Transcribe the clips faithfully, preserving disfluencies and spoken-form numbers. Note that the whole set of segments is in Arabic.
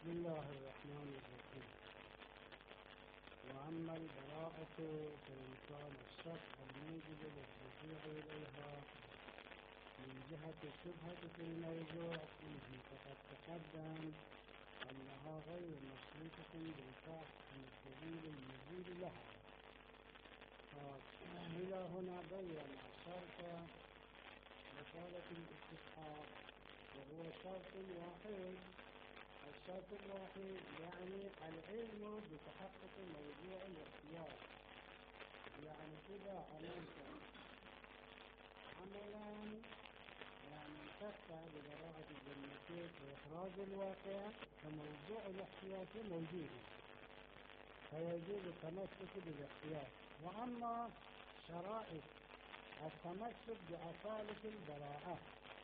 بسم الله الرحمن الرحيم. وأما البراءة فإمكان الشك الموجب للرجوع إليها من جهة الشبهة في الموضوع فيه فقد تقدم أنها غير مشروطة بالفحص من الدليل المزيد لها. إلى هنا بين شرط مسألة الاستسقاء وهو شرط واحد. الشرط الواحد يعني العلم بتحقق موضوع الاختيار. يعني إذا عملت عملا يعني تقطع ببراءة الذمتين وإخراج الواقع فموضوع الاحتياط موجود فيجوز التمسك بالاختيار. وأما شرائط التمسك بأصالة البراءة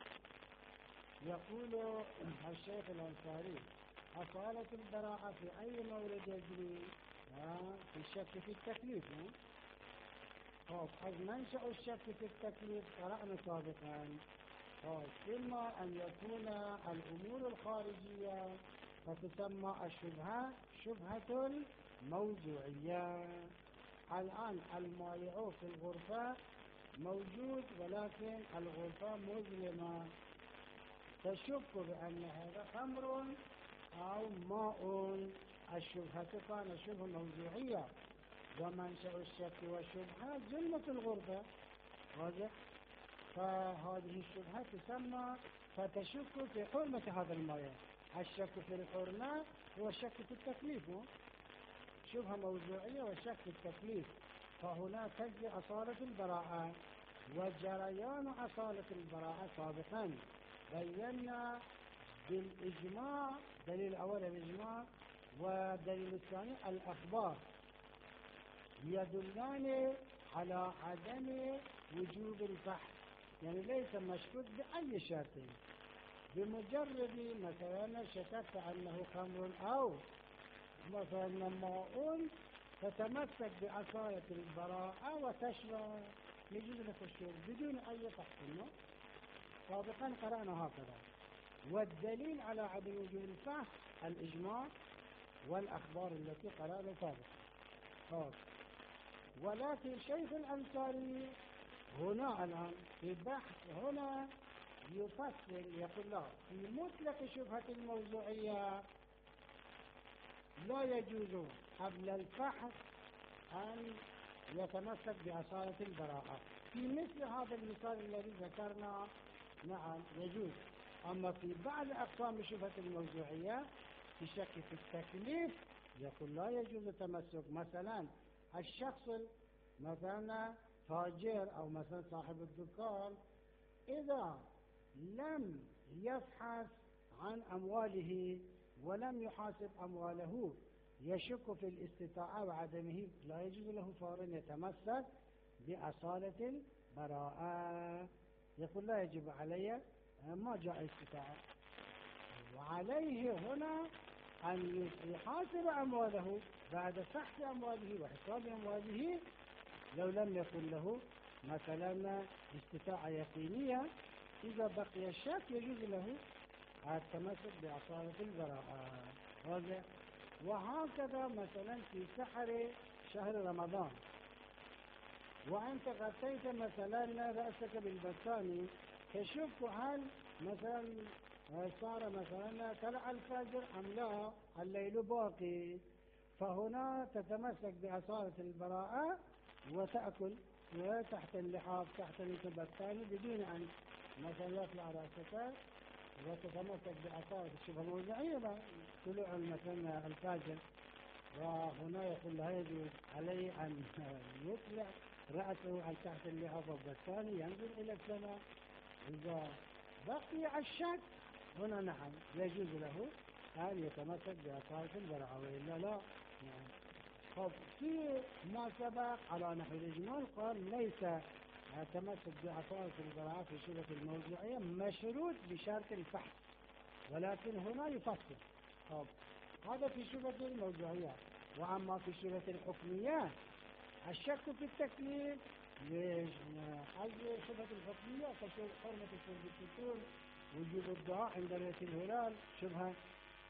يقول الشيخ الأنصاري أصالة البراءة في أي مورد يجري؟ في الشك في التكليف. طيب منشأ الشك في التكليف قرأنا سابقا. إما أن يكون الأمور الخارجية فتسمى الشبهة شبهة الموضوعية. الآن المائع في الغرفة موجود ولكن الغرفة مظلمة، تشك بأن هذا خمر أو ماء. الشبهة كان شبهة موضوعية ومنشأ الشك والشبهة ظلمة الغرفة. فهذه الشبهة تسمى فتشك في حرمة هذا الماء. الشك في الحرمة هو الشك في التكليف، شبهة موضوعية والشك في التكليف. فهنا تجري أصالة البراءة. وجريان أصالة البراءة سابقا بينا بالإجماع، دليل الأول الإجماع والدليل الثاني الأخبار يدلان على عدم وجوب الفحص، يعني ليس مشروط بأي شرط. بمجرد مثلا شككت أنه خمر أو مثلا ماء تتمسك بأصالة البراءة وتشرب، يجوز لك الشرب بدون أي فحص. سابقا قرأنا هكذا. والدليل على عدم وجود الفحص الإجماع والأخبار التي قرأنا سابقا. ولكن شيخ الأنصاري هنا الآن في بحث هنا يفصل يقول لا، في مطلق شبهة الموضوعية لا يجوز قبل الفحص أن يتمسك بأصالة البراءة. في مثل هذا المثال الذي ذكرنا نعم يجوز. أما في بعض أقسام شبهة الموضوعية في شك في التكليف يقول لا يجوز التمسك. مثلا الشخص مثلا تاجر أو مثلا صاحب الدكان إذا لم يفحص عن أمواله ولم يحاسب أمواله يشك في الاستطاعة وعدمه، لا يجوز له فورا يتمسك بأصالة البراءة. يقول لا يجب علي ما جاء استطاعة، وعليه هنا أن يحاسب أمواله بعد فحص أمواله وحساب أمواله. لو لم يكن له مثلا استطاعة يقينية إذا بقي الشك يجوز له التمسك بأصالة البراءة. وهكذا مثلا في سحر شهر رمضان وأنت غطيت مثلا رأسك بالبستان تشك هل مثلا صار مثلا طلع الفجر أم لا، الليل باقي. فهنا تتمسك بأصالة البراءة وتأكل تحت اللحاف تحت البستان بدون أن مثلا يطلع رأسك، وتتمسك بأصالة الشبهة الموضوعية طلوع مثلا الفجر. وهنا يقول لا يجوز عليه أن يطلع رأسه عن تحت اللحاف والبستان ينظر إلى السماء. إذا بقي الشك هنا نعم يجوز له أن يتمسك بأصالة البراءة وإلا لا. يعني طب في ما سبق على نحو الإجمال قال ليس التمسك بأصالة البراءة في شبهة الموضوعية مشروط بشرط الفحص، ولكن هنا يفصل. طب هذا في شبهة الموضوعية. وأما في شبهة الحكمية الشك في التكليف ليش؟ هذه شبهة الحكمية كشبهة حرمة الشرب الفطور وجوب الدعاء عند رؤية الهلال شبهة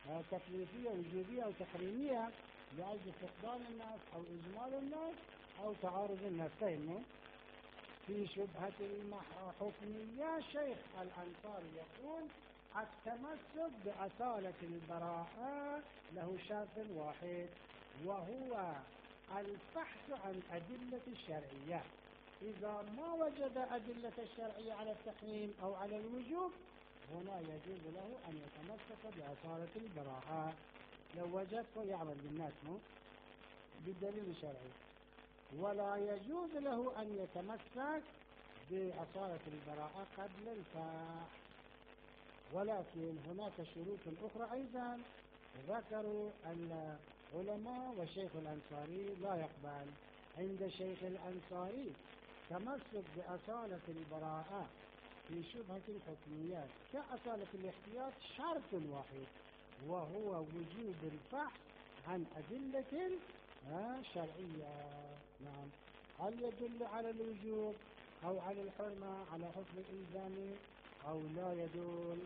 تكليفية وجوبية أو تحريمية لأجل فقدان الناس أو إجمال الناس أو تعارض النفسين. في شبهة الحكمية شيخ الأنصاري يقول التمسك بأصالة البراءة له شرط واحد، وهو البحث عن أدلة الشرعية. إذا ما وجد أدلة الشرعية على التحريم أو على الوجوب هنا يجوز له أن يتمسك بأصالة البراءة. لو وجد فيعمل بالناس بالدليل الشرعي، ولا يجوز له أن يتمسك بأصالة البراءة قبل الفحص. ولكن هناك شروط أخرى أيضا ذكروا العلماء والشيخ الأنصاري لا يقبل. عند الشيخ الأنصاري تمسك بأصالة البراءة في شبهة الحكميات كأصالة الاحتياط شرط واحد، وهو وجوب البحث عن أدلة شرعية. نعم، هل يدل على الوجوب أو على الحرمة على حكم الإلزامي أو لا يدل.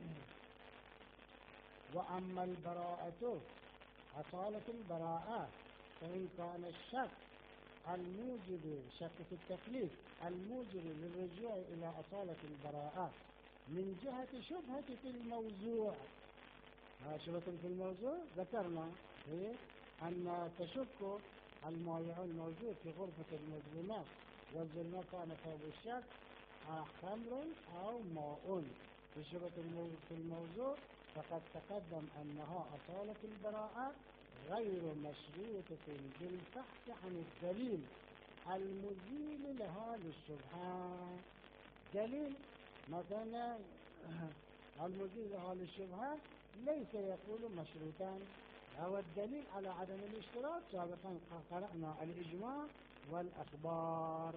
وأما البراءة أصالة البراءة فإن كان الشك الموجب شك في التكليف الموجب للرجوع إلى أصالة البراءة من جهة شبهة في الموضوع. شبهة في الموضوع ذكرنا إيه؟ أن تشك المائع الموجود في غرفة المظلمات والظلمة كان فوق الشك خمر أو ماء. في شبهة في الموضوع فقد تقدم أنها أصالة البراءة غير مشروطة بالبحث عن الدليل المزيل لها للشبهة. دليل مثلا المزيل لها للشبهة ليس يقول مشروطا، هو الدليل على عدم الاشتراط. سابقا قرأنا الإجماع والأخبار،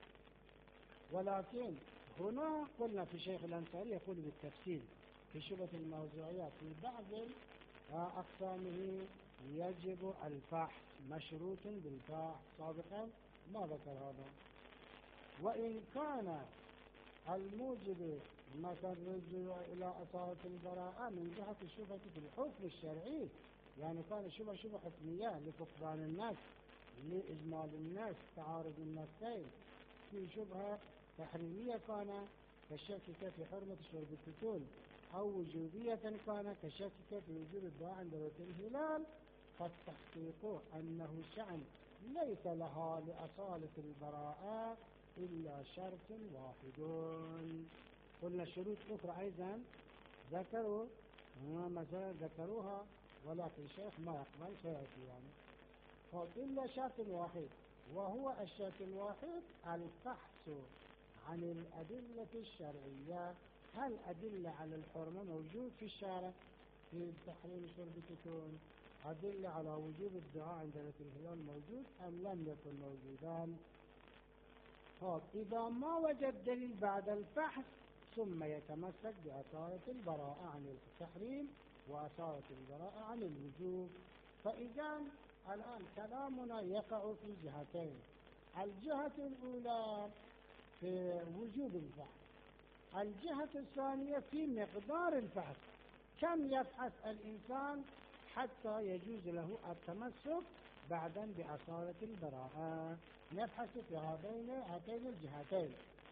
ولكن هنا قلنا في شيخ الأنصاري يقول بالتفصيل في شبهة الموضوعيات في بعض أقسامه يجب الفحص مشروط بالفحص. سابقا ما ذكر هذا. وإن كان الموجب مثلا الرجوع إلى أصالة البراءة من جهة الشبهة في الحكم الشرعي، يعني كان الشبهة شبهة حكمية لفقدان الناس لإجمال الناس تعارض النفسين. في شبهة تحريمية كان كالشك في حرمة شرب التتون، أو وجوبية كان كالشك في وجوب الدعاء عند رؤية الهلال، فالتحقيق أنه شأن ليس لها لأصالة البراءة إلا شرط واحد. قلنا شروط أخرى أيضا ذكروا مثلا ذكروها ولكن الشيخ ما يقبل سيأتي يعني. قال إلا شرط واحد، وهو الشرط الواحد البحث عن الأدلة الشرعية. هل أدلة على الحرمة موجود في الشارع في تحريم شرب التتون؟ أدلة على وجوب الدعاء عند رؤية الهلال موجود أم لم يكن موجودان؟ طب إذا ما وجد دليل بعد البحث ثم يتمسك بأصالة البراءة عن التحريم وأصالة البراءة عن الوجوب. فإذا الآن كلامنا يقع في جهتين. الجهة الأولى في وجوب البحث، الجهة الثانية في مقدار البحث. كم يبحث الإنسان حتى يجوز له التمسك بعدا بأصالة البراءة؟ نبحث في هذين هاتين الجهتين.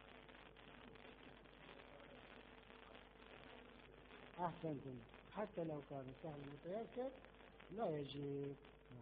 أحسنتم. حتى لو كان سهل متيسر لا يجب.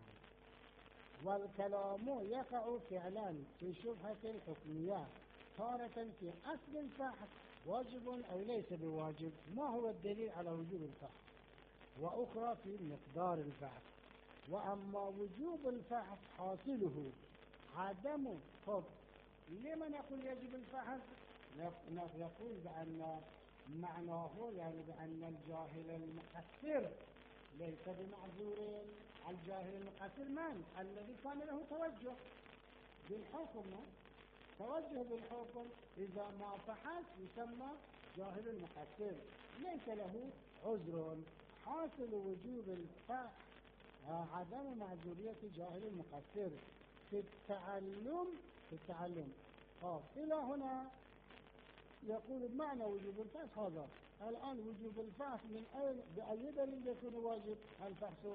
والكلام يقع فعلا في شبهة الحكمية، تارة في أصل البحث واجب أو ليس بواجب، ما هو الدليل على وجوب البحث، وأخرى في مقدار البحث. وأما وجوب البحث حاصله عدم. طب لما نقول يجب البحث؟ نقول بأن معناه يعني بأن الجاهل المقصر ليس بمعذور. الجاهل المقصر من؟ الذي كان له توجه بالحكم. توجه بالحكم إذا ما بحث يسمى جاهل المقصر، ليس له عذر. حاصل وجوب البحث عدم معذورية جاهل المقصر في التعلم. في التعلم آه. إلى هنا يقول معنى وجوب البحث هذا الآن وجوب الفحص من أين بأي دليل يكون واجب الفحص؟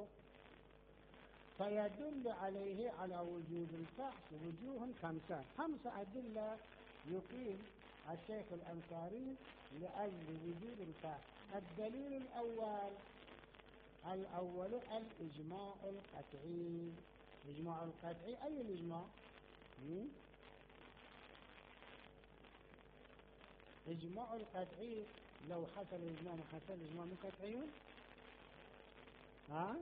فيدل عليه على وجوب الفحص وجوه خمسة خمسة أدلة يقيم الشيخ الأنصاري لأجل وجوب الفحص. الدليل الأول الأول الإجماع القطعي. الإجماع القطعي أي الإجماع؟ إجماع القطعي لو حصل الإجماع ما حصل الإجماع مو قطعي؟ ها؟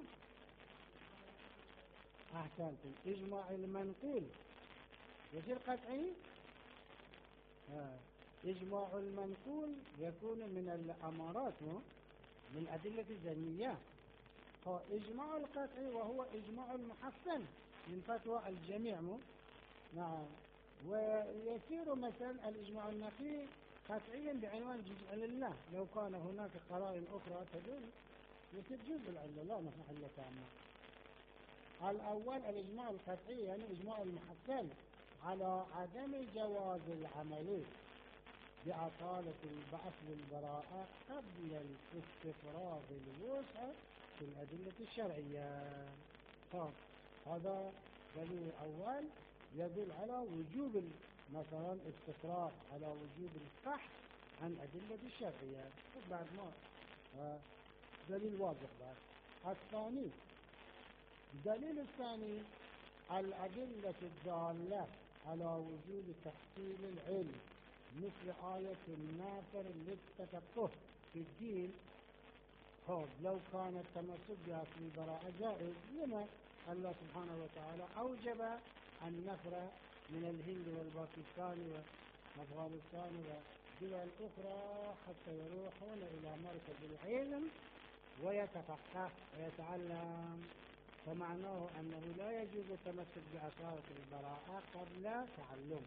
أحسنتم. إجماع المنقول يصير قطعي؟ ها. إجماع المنقول يكون من الأمارات من الأدلة الزنية. إجماع القطعي وهو إجماع المحسن من فتوى الجميع. نعم. ويصير مثلا الإجماع النقلي قطعيا بعنوان جزء لله، لو كان هناك قرائن أخرى تدل يصير جزء العلة لا محل تامة. الأول الإجماع القطعي يعني إجماع المحسن على عدم جواز العمل بأصالة البعث والبراءة قبل الاستفراغ الوسع في الأدلة الشرعية. طب هذا دليل أول يدل على وجوب مثلا استفراغ، على وجوب الفحص عن الأدلة الشرعية. بعد ما دليل واضح. بعد الثاني الدليل الثاني الأدلة الدالة على وجوب تحصيل العلم مثل آية الناصر للتفقه في الدين. طب لو كان التمسك بأصل البراءة جائز، لما الله سبحانه وتعالى أوجب النفر من الهند والباكستان وأفغانستان ودول أخرى حتى يروحون إلى مركز العلم ويتفقه ويتعلم، فمعناه أنه لا يجوز التمسك بأصالة البراءة قبل تعلم.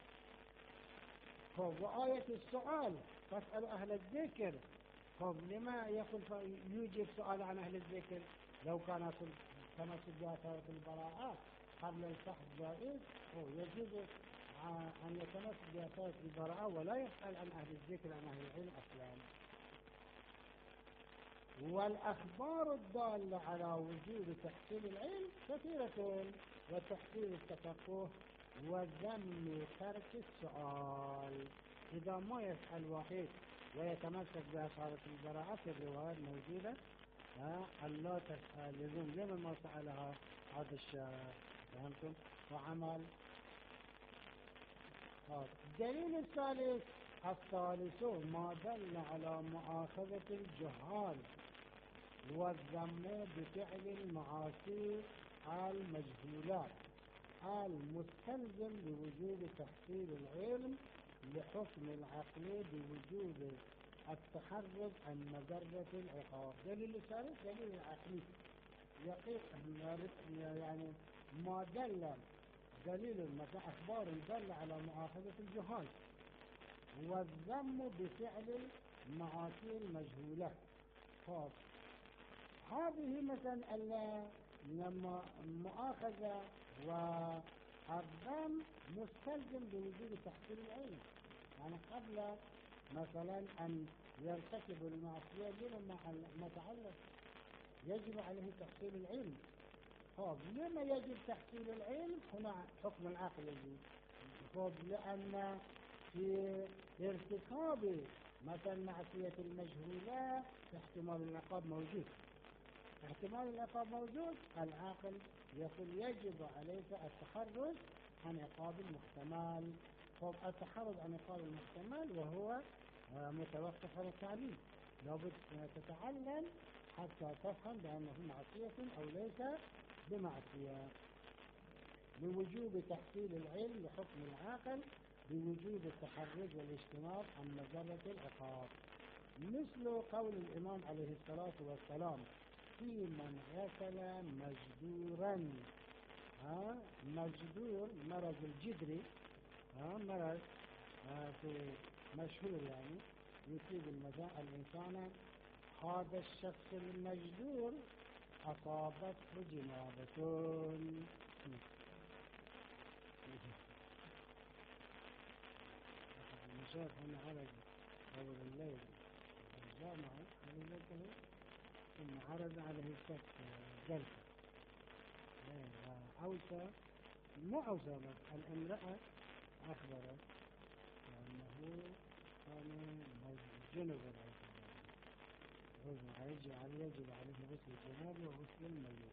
طب وآية السؤال فاسأل أهل الذكر، طب لما يقول يوجب سؤال عن أهل الذكر؟ لو كان التمسك بأصالة البراءة قبل الفحص جائز، يجوز أن يتمسك بأصالة البراءة ولا يسأل عن أهل الذكر عن أهل العلم أصلا. والأخبار الدالة على وجوب تحصيل العلم كثيرة، وتحصيل التفقه وذم ترك السؤال. إذا ما يسأل واحد ويتمسك بأصالة البراءة في الروايات موجودة ألا تسأل لزوم لما ما سألها هذا الشاب. فهمتم؟ وعمل. الدليل الثالث الثالث ما دل على مؤاخذة الجهال والذم بفعل المعاصي المجهولات المستلزم بوجوب تحصيل العلم لحكم العقل بوجوب التحرز عن مجرة العقاب. دليل الثالث دليل العقلي يقيق يعني ما دل دليل مثلا أخبار دل على مؤاخذة الجهال والذم بفعل المعاصي المجهولة. طب هذه مثلا لما المؤاخذة والذم مستلزم بوجود تحصيل العلم، يعني قبل مثلا أن يرتكب المعصية لما متعلق يجب عليه تحصيل العلم. طب لما يجب تحصيل العلم؟ هنا حكم العقل يجب. طب لأن في ارتكاب مثلا معصية المجهولة احتمال العقاب موجود، احتمال العقاب موجود، العاقل يقول يجب عليك التحرز عن عقاب المحتمل. طب التحرز عن عقاب المحتمل وهو متوقف على التعليم، لابد تتعلم حتى تفهم بأنه معصية أو ليس بمعصية. بوجوب تحصيل العلم لحكم العاقل بوجوب التحرز والاجتناب عن مجرة العقاب، مثل قول الإمام عليه الصلاة والسلام في من غسل مجدورا. ها مجدور مرض الجدري، ها مرض ها في مشهور يعني يصيب الإنسان. هذا الشخص المجدور أصابته جنابة. المشاهد هنا عرج قبل الليل جامع خليلته ثم عرض عليه الشخص جلسة أوسى مو أوسى بس الامرأة أخبرت أنه كان جنب يجب عليه يجب عليه غسل الجنابة وغسل الميت.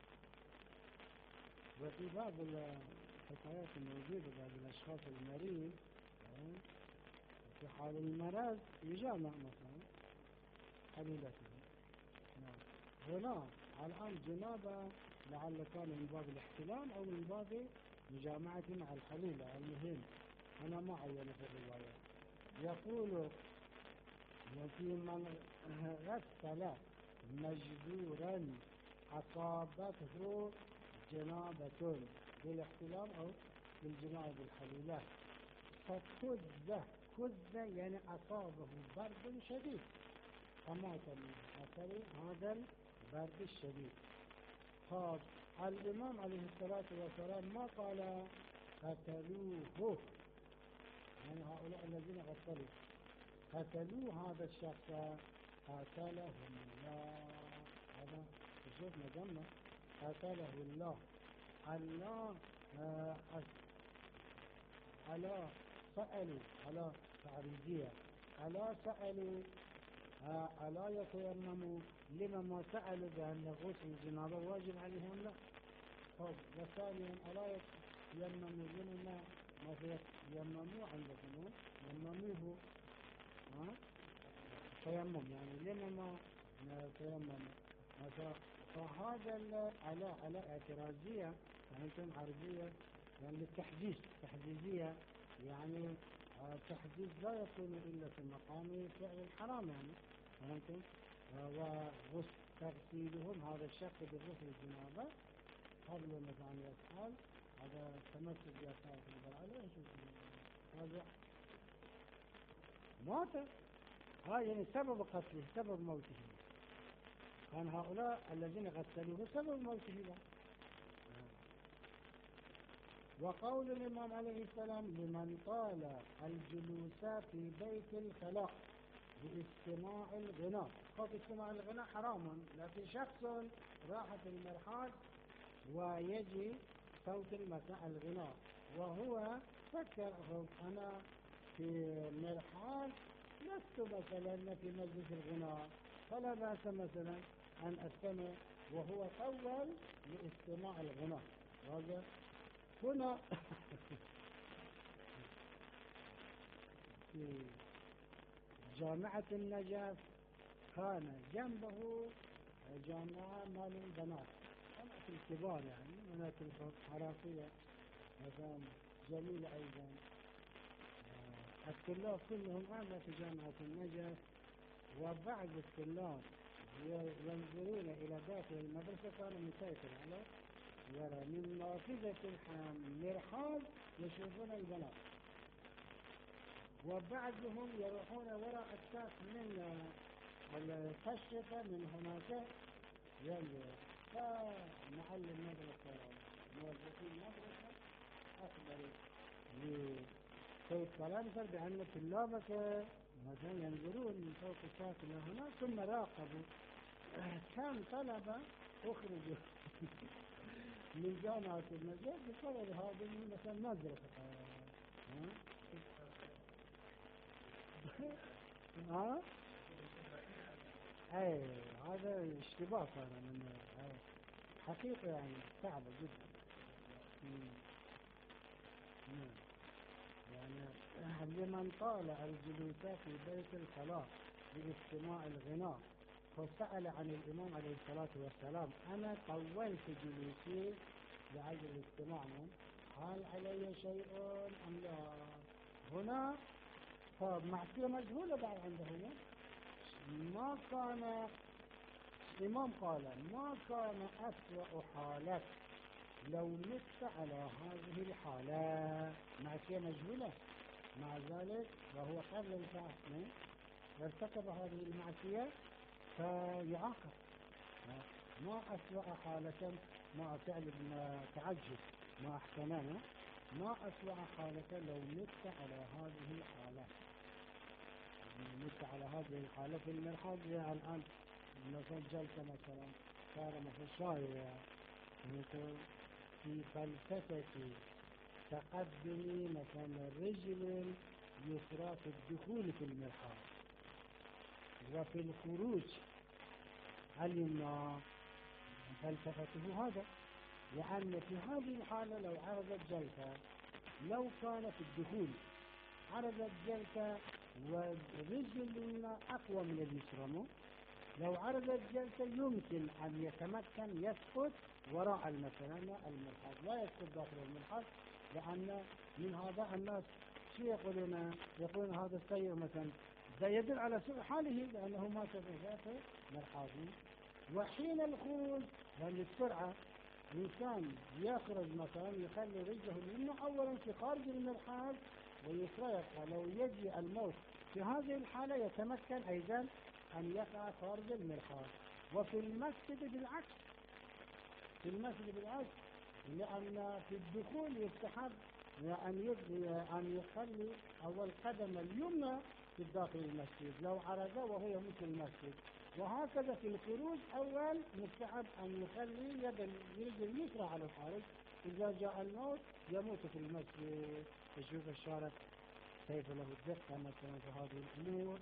وفي بعض الحكايات الموجودة بعض الأشخاص المريض في حال المرض يجامع مثلا حليلته. هنا الآن جنابة لعل كان من باب الاحتلام أو من باب مجامعة مع الحليلة. المهم أنا ما عينه في الرواية. يقول وفي من غسل مجبورا أصابته جنابة بالاحتلام أو بالجنابة بالحليلة فكذ كذ يعني أصابه برد شديد فمات من أثر هذا البرد الشديد. طب الإمام عليه الصلاة والسلام ما قال قتلوه يعني هؤلاء الذين غسلوا قتلوا هذا الشخص قاتلهم الله. هذا تشوف مجمع قاتله الله. الله آه ألا سألوا ألا تعريضية ألا سألوا آه ألا يتيمموا لما ما سألوا بأن غسل الجنابة واجب عليهم لا. طب وثانيا ألا يتيمموا لما ما يتيمموا عندكم يتيمموه ها تيمم يعني لما ما تيمم. فهذا على على اعتراضية فهمتم عربية يعني للتحديث تحديثية يعني التحديث لا يكون إلا في مقام فعل الحرام يعني فهمتم. وغسل تغسيلهم هذا الشخص بغسل الجنابة قبل مثلا يفعل هذا تمسك بأساس البراءة هذا مات. هاي يعني سبب قتله سبب موته كان هؤلاء الذين غسلوه سبب موته له. وقول الإمام عليه السلام لمن طال الجلوس في بيت الخلاء باستماع الغناء. خط استماع الغناء حرام لكن شخص راح في المرحاض ويجي صوت المساء الغناء وهو فكر أنا في المرحاض لست مثلا في مجلس الغناء فلا بأس مثلا أن أستمع وهو طول لاستماع الغناء. هذا هنا في جامعة النجف كان جنبه جامعة مال البنات بنات الكبار يعني بنات الحرافية مثلا جميلة أيضا. الطلاب كلهم هذا في جامعة النجف وبعض الطلاب ينظرون إلى داخل المدرسة كانوا مسيطر على يرى من نافذة المرحاض يشوفون البنات وبعضهم يروحون وراء الساق من الكشفة من هناك ينظر. فمحل المدرسة موظفين المدرسة أخبروا لسيد كلامسر بأن طلابك مثلا ينظرون من فوق الساق إلى هنا ثم راقبوا كم طلبة أخرجوا من جامعة النجف بسبب هذه مثلا مدرسة ها اي هذا اشتباه صار من حقيقة يعني صعبة جدا. يعني لمن طال الجلوس في بيت الخلاء باستماع الغناء فسأل عن الإمام عليه الصلاة والسلام أنا طولت جلوسي لأجل الاستماع هل علي شيء أم لا. هنا فمعصية مجهولة بعد عنده ما كان الإمام قال ما كان أسوأ حالك لو مت على هذه الحالة معصية مجهولة مع ذلك وهو قبل الفعل ارتكب هذه المعصية فيعاقب. ما أسوأ حالة ما تعلم ما تعجب ما أحسننا ما أسوأ حالة لو مت على هذه الحالة مثل على هذه الحالة في المرحاض الآن مثلا جلسة مثلا صار مثل شايع مثل في فلسفة تقدم مثلا الرجل اليسرى في الدخول في المرحاض وفي الخروج اليمنى فلسفته هذا، لأن في هذه الحالة لو عرضت جلسة لو كان في الدخول عرضت جلسة والرجل اليمنى أقوى من اليسرى، لو عرضت جلسة يمكن أن يتمكن يسقط وراء مثلا الملحق، لا يسقط داخل الملحق، لأن من هذا الناس شو يقولون؟ يقولون هذا السيء مثلا ده يدل على سوء حاله لأنه ما تبعه ملحاظي. وحين الخروج يعني السرعة الإنسان يخرج مثلا يخلي رجله اليمنى أولا في خارج الملحاظ ويسرق، ولو يجي الموت في هذه الحالة يتمكن أيضا أن يقع خارج الملحاظ. وفي المسجد بالعكس، في المسجد بالعكس، لأن في الدخول يستحب أن أن يخلي أول قدم اليمنى في داخل المسجد لو عرض وهو يموت في المسجد، وهكذا في الخروج أول مستحب أن يخلي يد اليد اليسرى على الخارج، إذا جاء الموت يموت في المسجد. تشوف الشارع كيف له الدقة مثلا في هذه الأمور.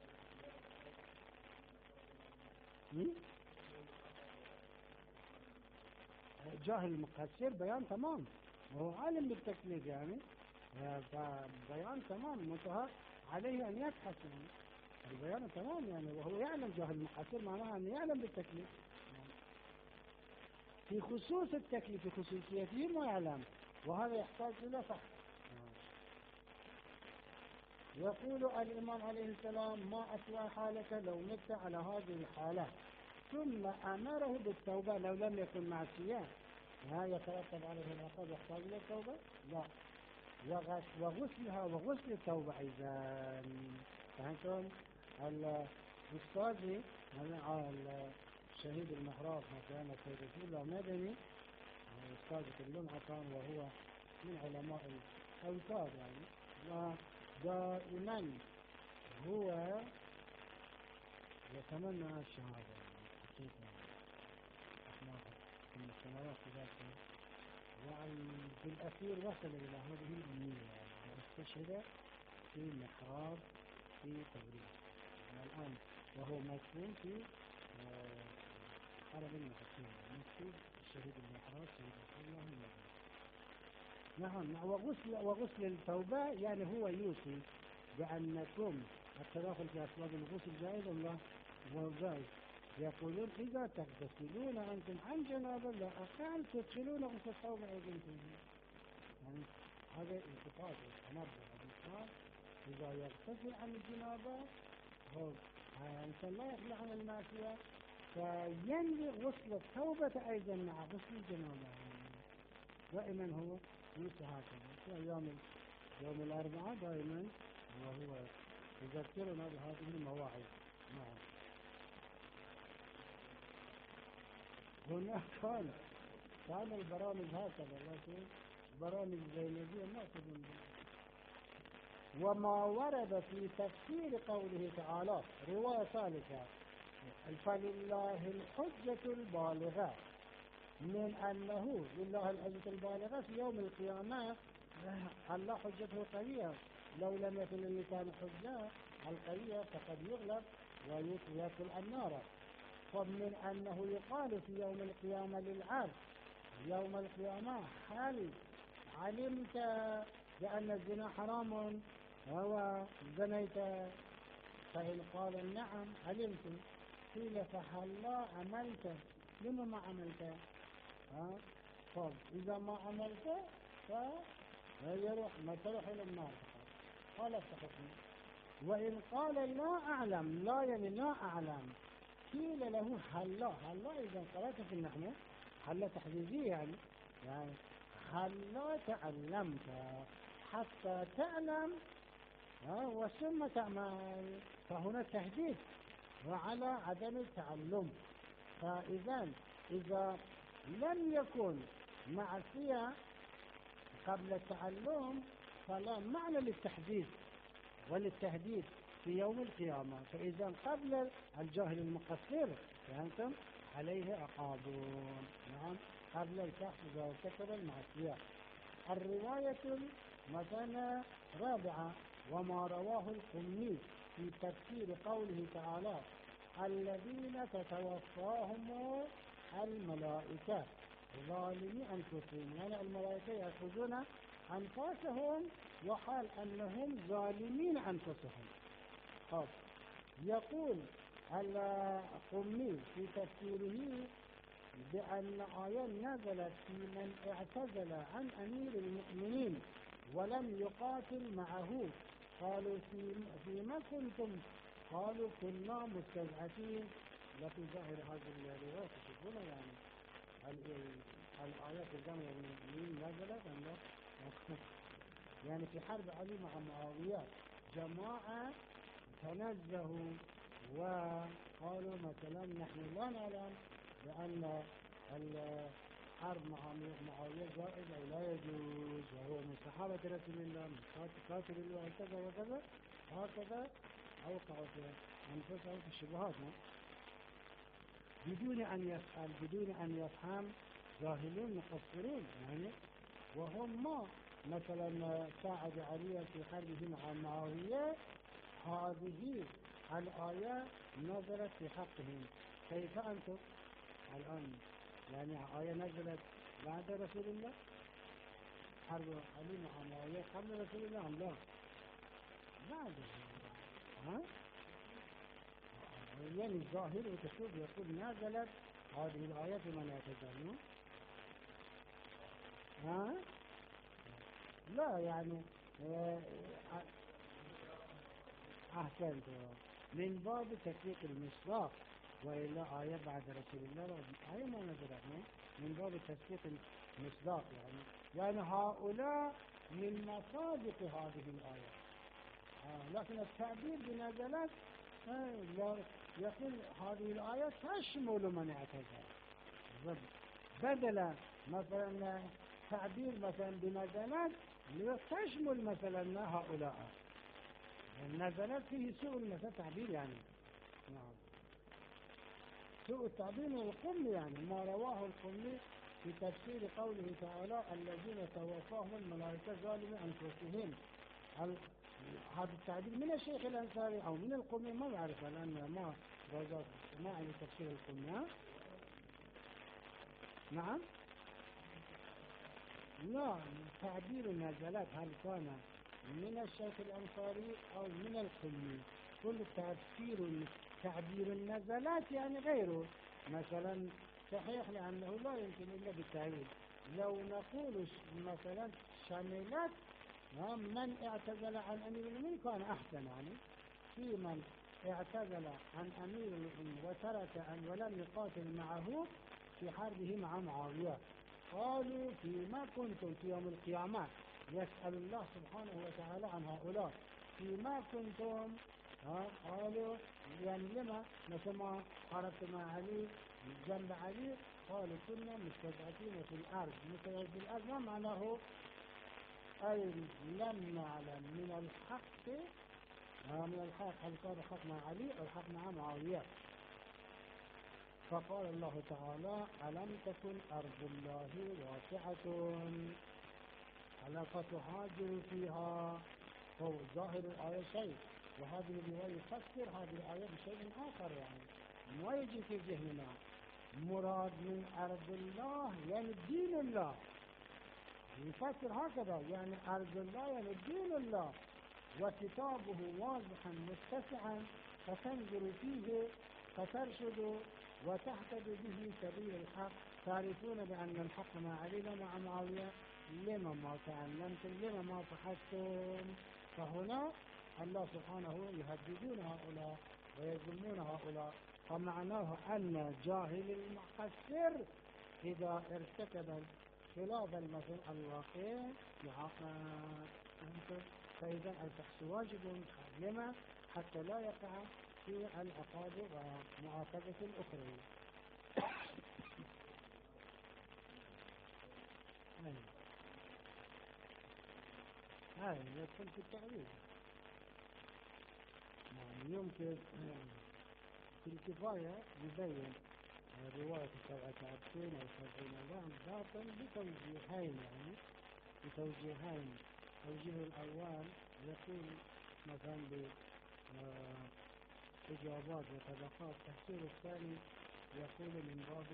جاهل مقصر بيان تمام، وهو عالم بالتكليف يعني بيان تمام منتهى عليه أن يبحث يعني البيان تمام يعني، وهو يعلم جاهل مقصر معناها أن يعلم بالتكليف في خصوص التكليف في خصوصيته ما يعلم، وهذا يحتاج إلى فحص. يقول الإمام عليه السلام ما أسوأ حالك لو مت على هذه الحالة، ثم أمره بالتوبة لو لم يكن معصية، ها يترتب عليه العقاب يحتاج إلى التوبة؟ لا، وغسلها وغسل التوبة أيضا. فهمتم؟ الأستاذي الشهيد المحراق مثلا السيد رسول الله مدني أستاذ كلهم كان وهو من علماء الأوتاد يعني، ودائما هو يتمنى الشهادة حقيقة احنا في السنوات ذاتها، وفي الأخير وصل إلى هذه الأمنية واستشهد في محراب في تبريد الآن، وهو مدفون في حرم المحسين مكتوب الشهيد المحراب سيد رسول الله المدني. نعم. وغسل وغسل التوبة يعني هو يوصي بأنكم التداخل في أسباب الغسل جائز أم لا؟ هو جائز. يقولون إذا تغتسلون أنتم عن جنابة لا أقل تدخلون غسل التوبة أيضا فيه، يعني هذا التفاضل تنبه الإنسان إذا يغتسل عن الجنابة هو الإنسان لا يخلع عن المعصية فينوي غسل التوبة أيضا مع غسل الجنابة. دائما هو يوصي هكذا في أيام يوم الأربعاء دائما وهو يذكرنا بهذه المواعظ. نعم. هناك كان كان البرامج هكذا لكن برامج زينبية ما تظن. وما ورد في تفسير قوله تعالى رواية ثالثة فلله الحجة البالغة، من أنه لله الحجة البالغة في يوم القيامة الله حجته قوية، لو لم يكن للإنسان حجة القوية فقد يغلب ويدخل النار. فمن أنه يقال في يوم القيامة للعبد يوم القيامة هل علمت بأن الزنا حرام هو زنيت؟ فإن قال نعم علمت قيل فهل لا عملت؟ لما ما عملت؟ ها؟ طب إذا ما عملت فيروح ما تروح إلى النار قال استحقني. وإن قال لا أعلم لا يعني لا أعلم قيل له هل لا هل لا إذا قرأت في النحو هل لا تحديدية يعني يعني هل لا تعلمت حتى تعلم وثم تعمل، فهنا تهديد وعلى عدم التعلم. فإذا إذا لم يكن معصية قبل التعلم فلا معنى للتحديد وللتهديد، في يوم القيامة. فإذا قبل الجاهل المقصر فأنتم عليه عقاب. نعم، قبل الكهف إذا ارتكب المعصية. الرواية مثلا رابعة، وما رواه القمي في تفسير قوله تعالى الذين تتوفاهم الملائكة ظالمي أنفسهم، يعني الملائكة يأخذون أنفاسهم وحال أنهم ظالمين أنفسهم. طب يقول القمي في تفسيره بأن آية نزلت في من اعتزل عن أمير المؤمنين ولم يقاتل معه، قالوا فيما كنتم؟ قالوا كنا مستضعفين. لكن ظاهر هذه الرواية تشوفون يعني الآيات الجامعة المؤمنين نزلت أم لا؟ يعني في حرب علي مع معاوية جماعة تنزهوا وقالوا مثلا نحن لا نعلم بأن الحرب مع معاوية جائز أو لا يجوز، وهو من صحابة رسول الله من قاتل الله كذا وكذا، هكذا أوقعوا في أنفسهم في الشبهات بدون أن يفعل بدون أن يفهم جاهلون مقصرون يعني. وهم ما مثلا ساعد علي في حربه مع معاوية، هذه الآية نزلت في حقهم. كيف أنتم الآن؟ يعني آية نزلت بعد رسول الله، حرب علي مع معاوية قبل رسول الله أم لا؟ بعد. ها؟ يعني الظاهر وتشوف يقول نزلت هذه الآية في من يتزعمون. ها؟ لا يعني أحسنت، من باب تطبيق المصداق، وإلا آية بعد رسول الله آية ما نزلت من باب تطبيق المصداق يعني. يعني هؤلاء من مصادق هذه الآية. آه لكن التعبير بنزلت يقول هذه الآية تشمل من اعتزل، بدل مثلا تعبير مثلا بنزلت تشمل مثلا هؤلاء. نزلت فيه سوء المثل تعبير يعني. نعم، سوء التعبير من القمي يعني ما رواه القمي في تفسير قوله تعالى الذين توفاهم الملائكة ظالمي أنفسهم. هذا التعبير من الشيخ الأنصاري أو من القمي ما بعرف، لأن ما رجعت ما عن تفسير القمي. نعم، لا، تعبير نزلت هل كان من الشيخ الأنصاري أو من القمي؟ كل تفسير تعبير النزلات يعني غيره مثلا صحيح، لأنه لا يمكن إلا بالتعبير. لو نقول مثلا شملت من اعتزل عن أمير المؤمنين كان أحسن، يعني في من اعتزل عن أمير المؤمنين وترك أن ولم يقاتل معه في حربه مع معاوية، قالوا فيما كنتم في يوم القيامة. يسأل الله سبحانه وتعالى عن هؤلاء فيما كنتم. ها قالوا يعني لما مثلا حربت مع علي جنب علي، قالوا كنا مستضعفين في الأرض. مستضعفين في الأرض ما معناه؟ أي لم نعلم من الحق من الحق هل كان الحق مع علي أو الحق مع معاوية. فقال الله تعالى ألم تكن أرض الله واسعة ألا فتهاجروا فيها. هو ظاهر الآية شيء، وهذه الرواية يفسر هذه الآية بشيء آخر، يعني ما يجي في ذهننا. مراد من أرض الله يعني دين الله، يفسر هكذا يعني أرض الله يعني دين الله، وكتابه واضحا متسعا فتنظر فيه فترشد وتهتدي به سبيل الحق. تعرفون بأن الحق مع علي مع معاوية، لما ما تعلمتم لما ما فحصتم. فهنا الله سبحانه يهددون هؤلاء ويذمون هؤلاء. فمعناه أن جاهل المقصر إذا ارتكب خلاف المثل الواقع يعاقب. فإذا الفحص واجب لما حتى لا يقع في العقاب ومعاقبة الأخرى. هذا يدخل في التعويض. يعني يمكن في الكفاية يبين رواية سبعة عبدين أو سبعين لام باطل بتوجيهين، يعني بتوجيهين. توجيه الأول يقول مثلا بإجابات وطبقات، التفسير الثاني يقول من باب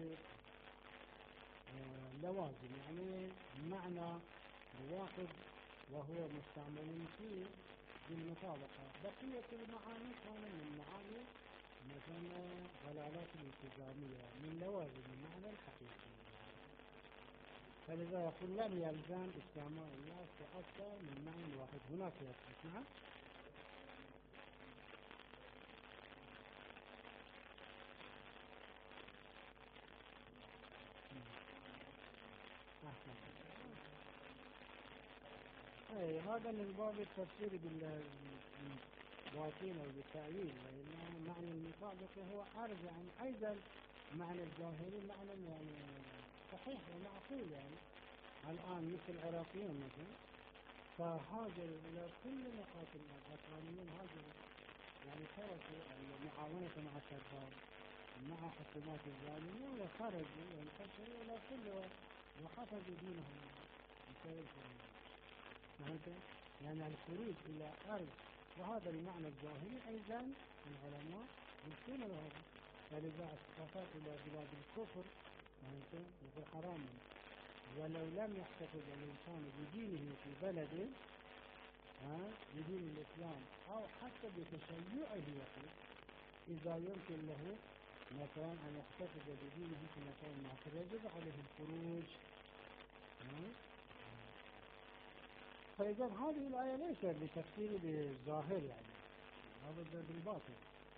لوازم، يعني معنى واحد وهو مستعمل فيه بالمطابقة. بقية المعاني كان من معاني مثلا دلالات الالتزامية من لوازم المعنى الحقيقي. فلذا يقول لم يلزم استعمال الناس في أكثر من معنى واحد. هناك يثبت. نعم. أي هذا من باب التفسير بالباطين أو بالتأويل، لأن معنى المطابقة هو أرجع أيضا معنى الظاهري، معنى يعني صحيح ومعقول. يعني الآن مثل العراقيين مثلا فهاجروا إلى كل نقاط الأرض، العثمانيين هاجروا يعني تركوا المعاونة مع صدام مع حكومات الظالمين وخرجوا وانتشروا إلى كل وحفظوا دينهم بسبب فهمت؟ يعني الخروج إلى أرض، وهذا المعنى الظاهري أيضا العلماء يمكن هذا. فلذا السفر إلى بلاد الكفر فهمت؟ يقول حرام، ولو لم يحتفظ الإنسان بدينه في بلده بدين الإسلام أو حتى بتشيعه يقول إذا يمكن له مثلا أن يحتفظ بدينه في مكان ما يجب عليه الخروج. فإذا هذه الآية ليست بتفسير بالظاهر، يعني هذا بالباطن.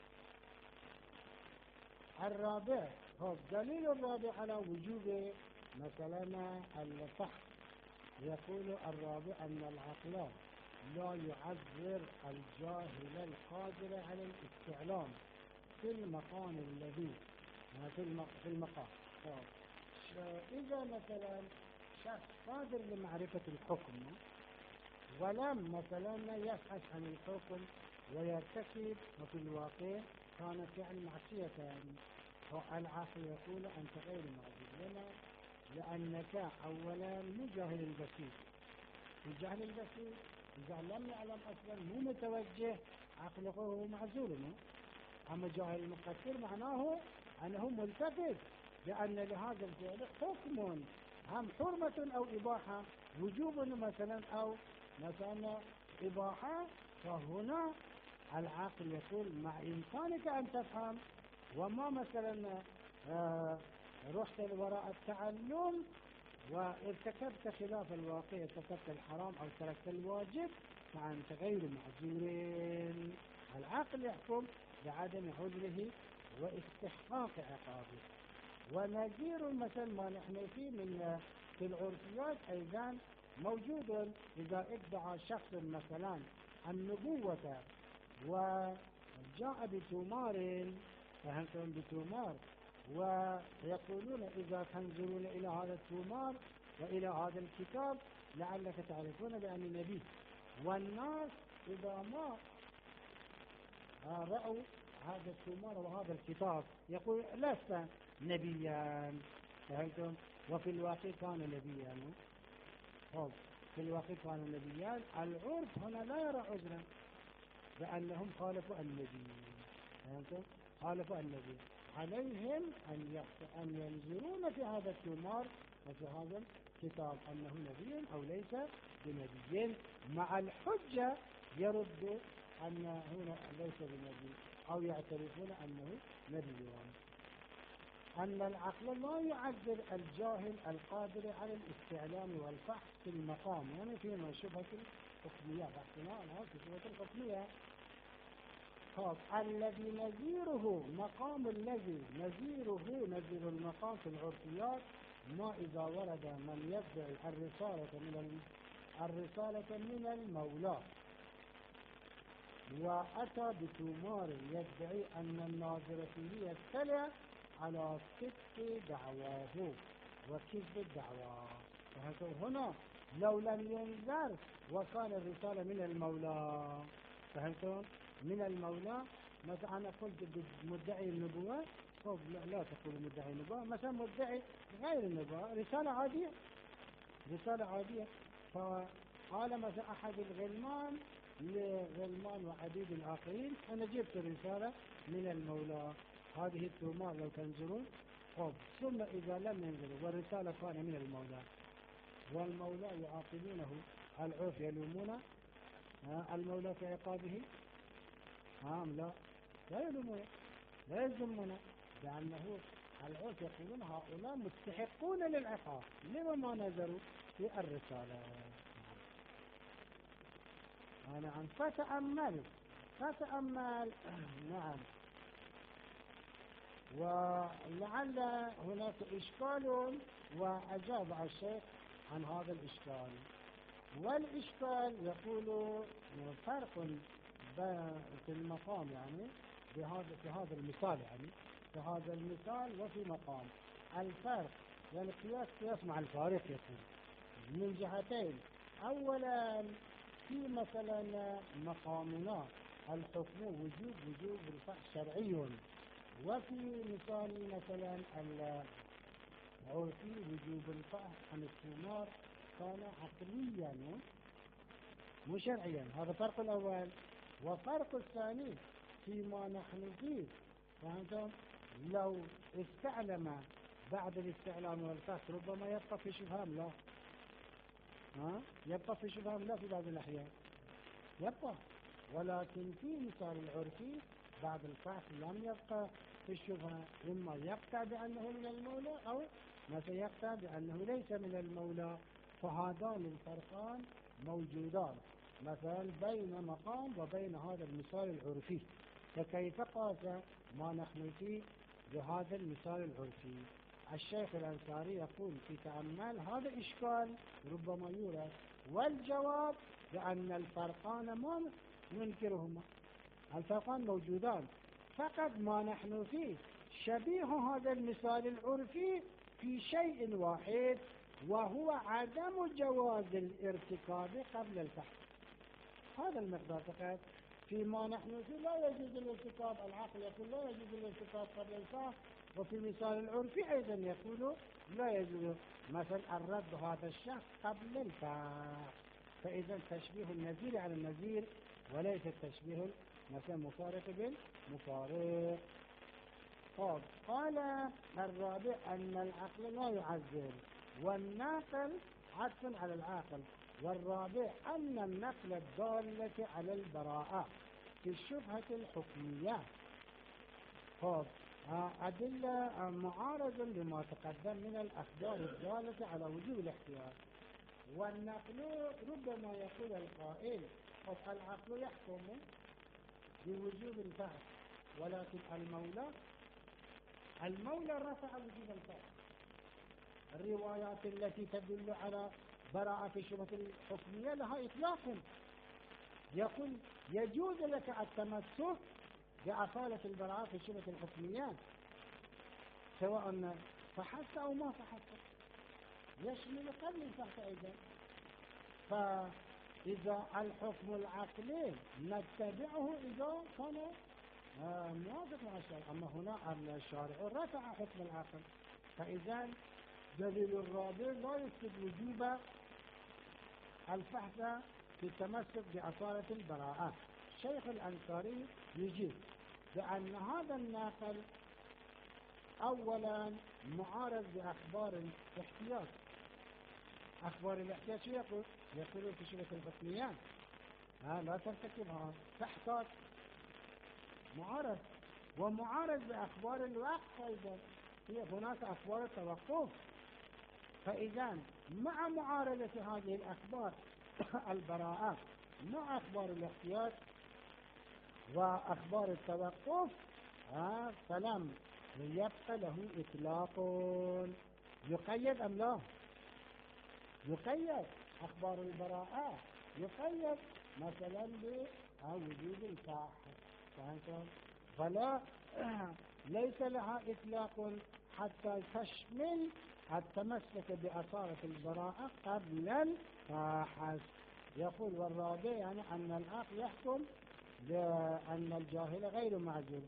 الرابع هو الدليل الرابع على وجوب مثلا الفحص. يقول الرابع أن العقل لا يعذر الجاهل القادر على الاستعلام في المقام الذي في المقام. إذا مثلا شخص قادر لمعرفة الحكم ولم مثلا يبحث عن الحكم ويرتكب وفي الواقع كان فعل معصية، يعني العقل يقول أنت غير معذور. لما؟ لأنك أولا مو جاهل البسيط. الجهل البسيط إذا لم يعلم أصلا مو متوجه عقله معزول. أما جاهل المقصر معناه أنه ملتفت، لأن لهذا الفعل حكم هم حرمة أو إباحة، وجوب مثلا أو مثلا إباحة. فهنا العقل يقول مع إمكانك أن تفهم، وما مثلا آه رحت وراء التعلم وارتكبت خلاف الواقع، ارتكبت الحرام أو تركت الواجب، فأنت غير معذور. العقل يحكم بعدم عذره واستحقاق عقابه. ونذير المثل ما نحن فيه من في العرفيات أيضا موجود. إذا ادعى شخص مثلا النبوة وجاء بتمار، فهمتم بتمار، ويقولون إذا تنظرون إلى هذا التمار وإلى هذا الكتاب لعلك تعرفون بأني نبي. والناس إذا ما رأوا هذا التمار وهذا الكتاب يقول لست نبيا، فهمتم؟ وفي الواقع كان نبيا. في الواقع كان نبيا. العرف هنا لا يرى عذرا بأنهم خالفوا النبي، فهمتم؟ خالفوا النبي. عليهم أن أن ينظرون في هذا التمار وفي هذا الكتاب أنه نبي أو ليس بنبي، مع الحجة يرد أن هنا ليس بنبي أو يعترفون أنه نبي. أن العقل لا يعذر الجاهل القادر على الاستعلام والفحص في المقام، يعني فيما شبهة الحكمية، بحثنا عنها في شبهة الحكمية. خاص الذي نذيره مقام الذي نذيره نذير المقام في العرفيات، ما إذا ورد من يدعي الرسالة من الرسالة من المولى وأتى بتمار يدعي أن الناظر فيه يطلع على صدق دعواه وكذب الدعوة. فهنا لو لم ينذر وكان الرسالة من المولى، فهمتم؟ من المولى. مثلا أنا قلت مدعي النبوة، طب لا, لا تقول مدعي النبوة، مثلا مدعي غير النبوة، رسالة عادية، رسالة عادية. فقال مثلا أحد الغلمان لغلمان وعبيد الآخرين أنا جبت رسالة من المولى، هذه التومار لو تنظرون. طب ثم إذا لم ينظروا والرسالة كان من المولى والمولى يعاقبونه العرف يلومون المولى في عقابه، نعم لا لا يلومون لا يلزمون، لأنه العرف يقولون هؤلاء مستحقون للعقاب لما ما نظروا في الرسالة. نعم فتأمل فتأمل نعم. ولعل هناك إشكال وأجاب الشيخ عن هذا الإشكال. والإشكال يقول فرق في المقام، يعني بهذا في هذا المثال، يعني في هذا المثال وفي مقام الفرق، يعني قياس قياس مع الفارق يكون من جهتين. أولا في مثلا مقامنا الحكم وجوب وجوب الفحص شرعي، وفي مثال مثلا العرفي وجوب الفحص عن الثمار كان عقليا مو شرعيا. هذا فرق الأول. وفرق الثاني فيما نحن فيه، فهمتم؟ لو استعلم بعد الاستعلام والفحص ربما يبقى في شبهام، لا ها يبقى في شبهام لا في بعض الأحيان يبقى، ولكن في مثال العرفي بعد الفحص لم يبقى في الشبهة، إما يقطع بأنه من المولى أو ما سيقطع بأنه ليس من المولى. فهذان الفرقان موجودان مثلا بين مقام وبين هذا المثال العرفي. فكيف قاس ما نحن فيه بهذا المثال العرفي؟ الشيخ الأنصاري يقول في تأمل هذا إشكال ربما يورد، والجواب بأن الفرقان ما ننكرهما، الفرقان موجودان، فقط ما نحن فيه شبيه هذا المثال العرفي في شيء واحد، وهو عدم جواز الارتكاب قبل الفحص. هذا المقدار فقط. فيما نحن فيه لا يجوز الارتكاب، العقل يقول لا يجوز الارتكاب قبل الفحص، وفي المثال العرفي أيضا يقول لا يجوز مثلا الرد هذا الشخص قبل الفحص. فإذا تشبيه النذير على النذير وليس التشبيه مثلا مفارق بالمفارق. طب قال الرابع أن العقل لا يعزل والناقل عطف على العاقل. والرابع أن النقل الدالة على البراءة في الشبهة الحكمية. طب أدلة معارضة لما تقدم من الأخبار الدالة على وجوب الاحتياط. والنقل ربما يقول القائل طب العقل يحكم بوجوب الفحص، ولكن المولى المولى رفع وجوب الفحص. الروايات التي تدل على براءة في الشبهة الحكمية لها إطلاق، يقول يجوز لك التمسك بأصالة البراءة في الشبهة الحكمية سواء فحصت أو ما فحصت، يشمل قبل الفحص أيضا. فإذا الحكم العقلي نتبعه إذا كان موافق مع الشارع، أما هنا الشارع رفع حكم العقل، فإذا دليل الرابع لا يفسد وجوب الفحص في التمسك بأصالة البراءة. شيخ الأنصاري يجيب بأن هذا الناقل أولا معارض بأخبار الاحتياط. أخبار الاحتياط شو يقول؟ يقول في شبهة الحكميات ها لا ترتكبها تحتاط، معارض. ومعارض بأخبار الوقت أيضا، هي هناك أخبار التوقف. فإذا مع معارضة هذه الأخبار البراءة مع أخبار الاحتياط وأخبار التوقف ها فلم يبقى له إطلاق. يقيد أم لا؟ يقيد أخبار البراءة، يقيد مثلا بوجود الفحص، فهمتم؟ فلا ليس لها إطلاق حتى تشمل التمسك بأصالة البراءة قبل الفحص. يقول والرابع يعني أن العقل يحكم لأن الجاهل غير معذور،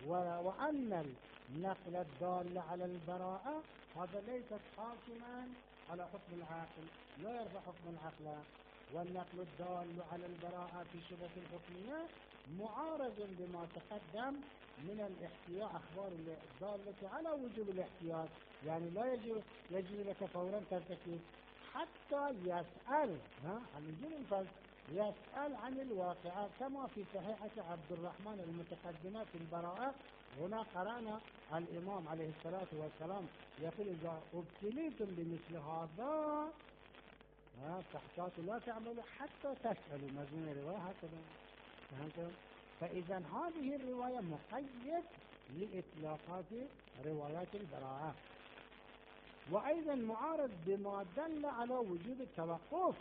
وأن النقل الدال على البراءة هذا ليست حاكما على حكم العاقل، لا يرفع حكم العقل. والنقل الدال على البراءة في شبهة الحكمية معارض بما تقدم من الاحتياط، أخبار الدالة على وجوب الاحتياط، يعني لا يجب يجب لك فورا ترتكب حتى يسأل ها عن وجوب الفرض، يسأل عن الواقعات، كما في صحيحة عبد الرحمن المتقدمة في البراءة. هنا قرأنا الإمام عليه الصلاة والسلام يقول إذا ابتليتم بمثل هذا فاحتاطوا لا تعملوا حتى تسألوا، مضمون الرواية هكذا. فهمتم؟ فإذا هذه الرواية مقيد لإطلاقات روايات البراءة. وأيضا معارض بما دل على وجود التوقف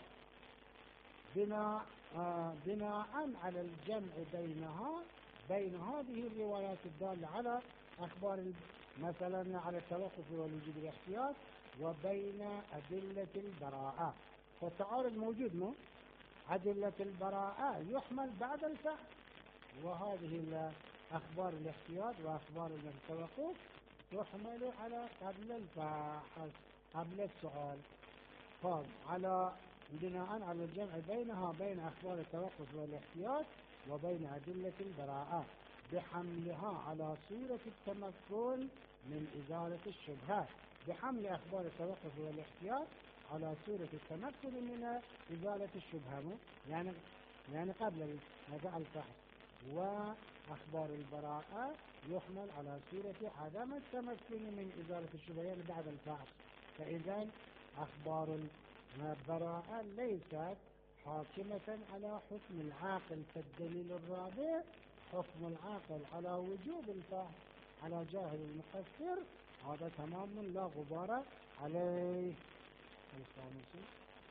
بناء آه بناء على الجمع بينها بين هذه الروايات الدالة على أخبار مثلا على التوقف والوجود الاحتياط وبين أدلة البراءة. فالتعارض موجود، مو أدلة البراءة يحمل بعد الفحص، وهذه أخبار الاحتياط وأخبار التوقف تحمل على قبل الفحص قبل السؤال. قال على بناء على الجمع بينها بين أخبار التوقف والاحتياط وبين أدلة البراءة بحملها على صورة التمكن من إزالة الشبهات، بحمل أخبار التوقف والاحتياط على صورة التمكن من إزالة الشبهة، يعني يعني قبل الفحص. وأخبار البراءة يحمل على صورة عدم التمكن من إزالة الشبهة يعني بعد الفحص. فإذا أخبار البراءة ليست حاكمة على حكم العاقل. فالدليل الرابع حكم العاقل على وجوب الفحص على جاهل المقصر، هذا تمام لا غبار عليه. الخامس